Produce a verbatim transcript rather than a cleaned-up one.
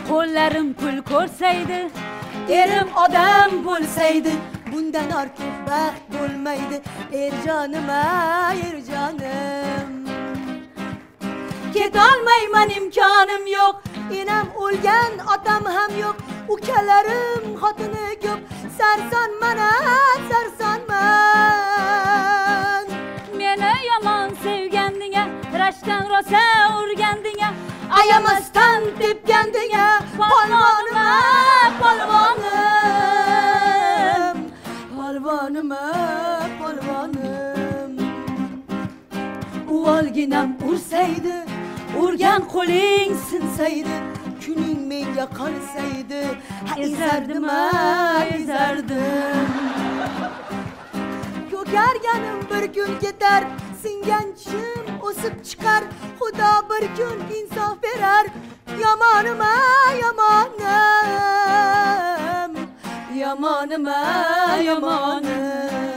qo'llarim pul ko'rsaydi, erim odam bo'lsaydi, bundan ortiq baxt bo'lmaydi. Erjonim, erjonim, ketolmayman, imkonim yo'q. Enam o'lgan, otam ham yo'q. Ukalarim xotini ko'p. Sarsonman, sarsonman. Meni yomon sevgandinga, rashkdan rosa urgandinga, ayamasdan tepgandinga, polvonim, polvonim, polvonim, polvonim. Uvolginam ursaydi, urgan qo'ling sinsaydi, kuning menga qolsaydi, ezardim, ezardim. Ko'karganim bir kun ketar, singan tishim o'sib chiqar. Xudo bir kun insof berar. Yomonim, yomonim, yomonim, yomonim.